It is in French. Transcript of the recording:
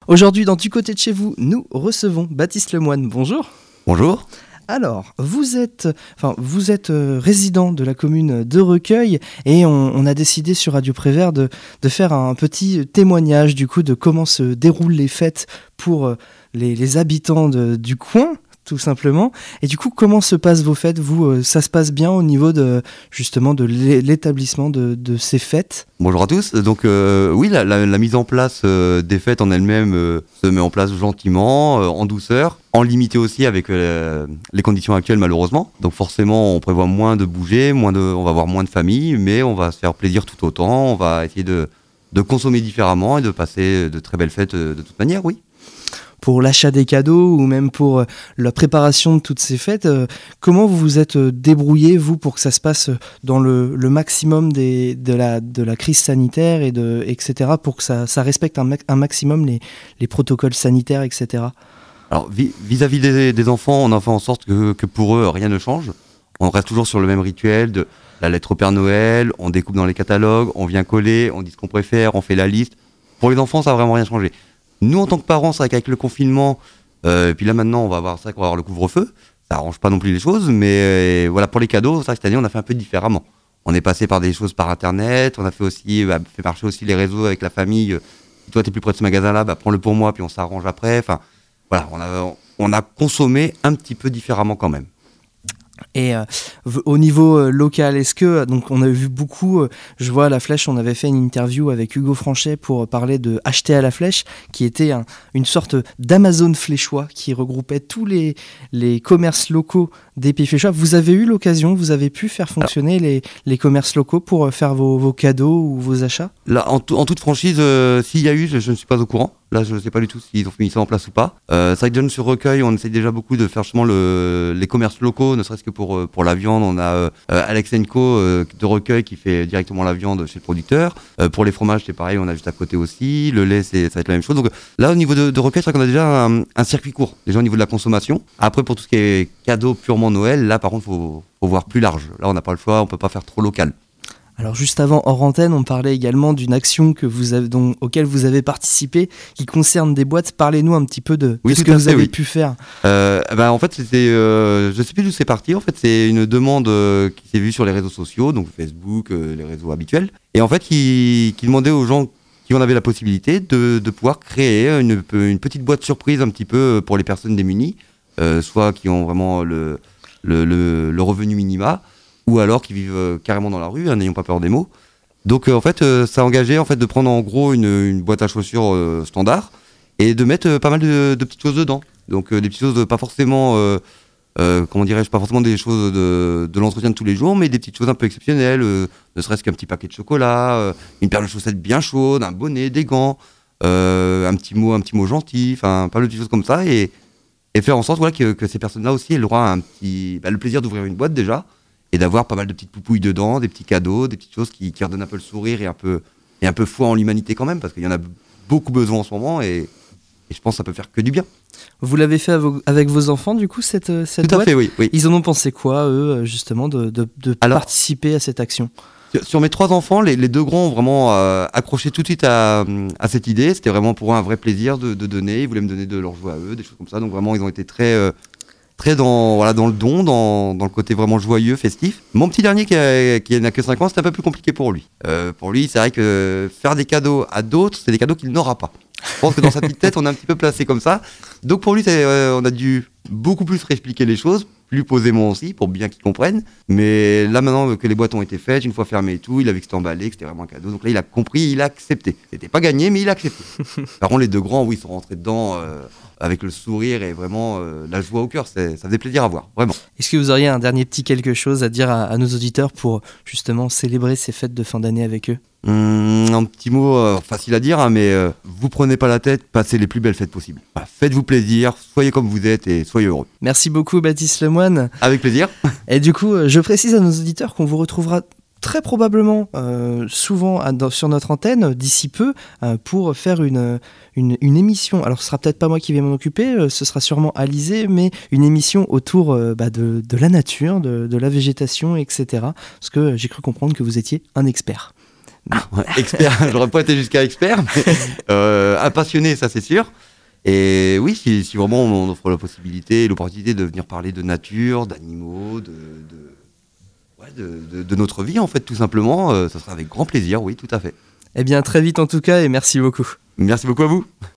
Aujourd'hui, dans Du côté de chez vous, nous recevons Baptiste Lemoine. Bonjour. Bonjour. Alors, vous êtes résident de la commune de Recueil et on a décidé sur Radio Prévert de faire un petit témoignage du coup de comment se déroulent les fêtes pour les habitants du coin, tout simplement. Et du coup, comment se passent vos fêtes ? Vous, ça se passe bien au niveau de l'établissement de ces fêtes ? Bonjour à tous. Donc oui, la mise en place des fêtes en elle-même se met en place gentiment, en douceur, en limité aussi avec les conditions actuelles malheureusement. Donc forcément, on prévoit moins de bouger, on va avoir moins de familles, mais on va se faire plaisir tout autant. On va essayer de consommer différemment et de passer de très belles fêtes de toute manière, oui. Pour l'achat des cadeaux ou même pour la préparation de toutes ces fêtes, comment vous vous êtes débrouillé, vous, pour que ça se passe dans le maximum de la crise sanitaire etc., pour que ça respecte un maximum les protocoles sanitaires, etc. Alors vis-à-vis des enfants, on a fait en sorte que pour eux, rien ne change. On reste toujours sur le même rituel de la lettre au Père Noël, on découpe dans les catalogues, on vient coller, on dit ce qu'on préfère, on fait la liste. Pour les enfants, ça n'a vraiment rien changé. Nous, en tant que parents, c'est vrai qu'avec le confinement, et puis là maintenant, on va avoir le couvre-feu. Ça arrange pas non plus les choses, mais voilà, pour les cadeaux, c'est vrai que cette année, on a fait un peu différemment. On est passé par des choses par Internet, on a fait marcher aussi les réseaux avec la famille. Si toi, t'es plus près de ce magasin-là, prends-le pour moi, puis on s'arrange après. Enfin, voilà, on a consommé un petit peu différemment quand même. Et au niveau local, est-ce que, donc on a vu beaucoup, je vois à La Flèche, on avait fait une interview avec Hugo Franchet pour parler de Acheter à La Flèche, qui était une sorte d'Amazon fléchois qui regroupait tous les commerces locaux des pays fléchois. Vous avez eu l'occasion, vous avez pu faire fonctionner les commerces locaux pour faire vos cadeaux ou vos achats ? Là, en toute franchise, s'il y a eu, je ne suis pas au courant. Là, je ne sais pas du tout s'ils ont mis ça en place ou pas. C'est vrai que déjà sur Recueil, on essaie déjà beaucoup de faire justement les commerces locaux, ne serait-ce que pour la viande. On a Alex & Co de Recueil qui fait directement la viande chez le producteur. Pour les fromages, c'est pareil, on a juste à côté aussi. Le lait, ça va être la même chose. Donc là, au niveau de Recueil, c'est vrai qu'on a déjà un circuit court, déjà au niveau de la consommation. Après, pour tout ce qui est cadeau purement Noël, là, par contre, faut voir plus large. Là, on n'a pas le choix, on peut pas faire trop local. Alors juste avant, hors antenne, on parlait également d'une action auquel vous avez participé, qui concerne des boîtes. Parlez-nous un petit peu de ce que vous avez pu faire. En fait, c'était, je sais plus d'où c'est parti. En fait, c'est une demande qui s'est vue sur les réseaux sociaux, donc Facebook, les réseaux habituels, et en fait, qui demandait aux gens qui en avaient la possibilité de pouvoir créer une petite boîte surprise un petit peu pour les personnes démunies, soit qui ont vraiment le revenu minima, ou alors qui vivent carrément dans la rue, n'ayant pas peur des mots. Donc en fait, ça a engagé en fait, de prendre en gros une boîte à chaussures standard et de mettre pas mal de petites choses dedans. Donc des petites choses pas forcément, pas forcément des choses de l'entretien de tous les jours, mais des petites choses un peu exceptionnelles, ne serait-ce qu'un petit paquet de chocolat, une paire de chaussettes bien chaudes, un bonnet, des gants, un petit mot gentil, enfin pas mal de petites choses comme ça, et faire en sorte voilà, que ces personnes-là aussi aient le droit à le plaisir d'ouvrir une boîte déjà, et d'avoir pas mal de petites poupouilles dedans, des petits cadeaux, des petites choses qui redonnent un peu le sourire et un peu foi en l'humanité quand même, parce qu'il y en a beaucoup besoin en ce moment, et je pense que ça peut faire que du bien. Vous l'avez fait avec vos enfants, du coup, cette boîte ? Tout à fait, oui. Ils en ont pensé quoi, eux, justement, de participer à cette action ? Sur mes 3 enfants, les 2 grands ont vraiment accroché tout de suite à cette idée. C'était vraiment pour eux un vrai plaisir de donner. Ils voulaient me donner de leur jouet à eux, des choses comme ça. Donc vraiment, ils ont été très dans le don, dans le côté vraiment joyeux, festif. Mon petit dernier qui n'a que 5 ans, c'est un peu plus compliqué pour lui. Pour lui, c'est vrai que faire des cadeaux à d'autres, c'est des cadeaux qu'il n'aura pas. Je pense que dans sa petite tête, on est un petit peu placé comme ça. Donc pour lui, on a dû beaucoup plus réexpliquer les choses, plus posément aussi, pour bien qu'il comprenne. Mais là, maintenant que les boîtes ont été faites, une fois fermées et tout, il a vu que c'était emballé, que c'était vraiment un cadeau. Donc là, il a compris, il a accepté. C'était pas gagné, mais il a accepté. Par contre, les 2 grands, oui, ils sont rentrés dedans avec le sourire et vraiment la joie au cœur. Ça faisait plaisir à voir, vraiment. Est-ce que vous auriez un dernier petit quelque chose à dire à nos auditeurs pour justement célébrer ces fêtes de fin d'année avec eux ? Un petit mot facile à dire, mais vous prenez pas la tête, passez les plus belles fêtes possibles. Voilà, faites-vous plaisir, soyez comme vous êtes et soyez heureux. Merci beaucoup Baptiste Lemoine. Avec plaisir. Et du coup, je précise à nos auditeurs qu'on vous retrouvera très probablement souvent sur notre antenne d'ici peu pour faire une émission. Alors ce sera peut-être pas moi qui vais m'en occuper, ce sera sûrement Alizé, mais une émission autour de la nature, de la végétation, etc. Parce que j'ai cru comprendre que vous étiez un expert. Expert, j'aurais pas été jusqu'à expert, mais un passionné, ça c'est sûr. Et oui, si vraiment on offre la possibilité, l'opportunité de venir parler de nature, d'animaux, de notre vie en fait, tout simplement, ça sera avec grand plaisir, oui, tout à fait. Eh bien, très vite en tout cas, et merci beaucoup. Merci beaucoup à vous.